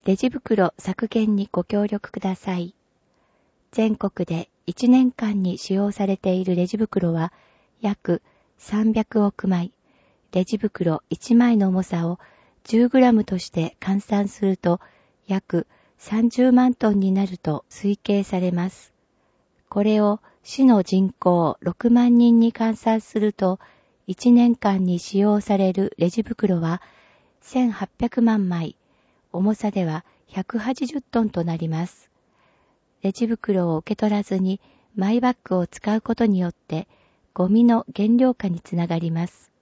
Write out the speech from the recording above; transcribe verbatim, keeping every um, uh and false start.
レジ袋削減にご協力ください。全国でいちねんかんに使用されているレジ袋は約さんびゃくおくまい。レジ袋いちまいの重さを じゅうグラム として換算すると約さんじゅうまんトンになると推計されます。これを市の人口ろくまんにんに換算するといちねんかんに使用されるレジ袋はせんはっぴゃくまんまい、重さではひゃくはちじゅっトンとなります。レジ袋を受け取らずにマイバッグを使うことによってゴミの減量化につながります。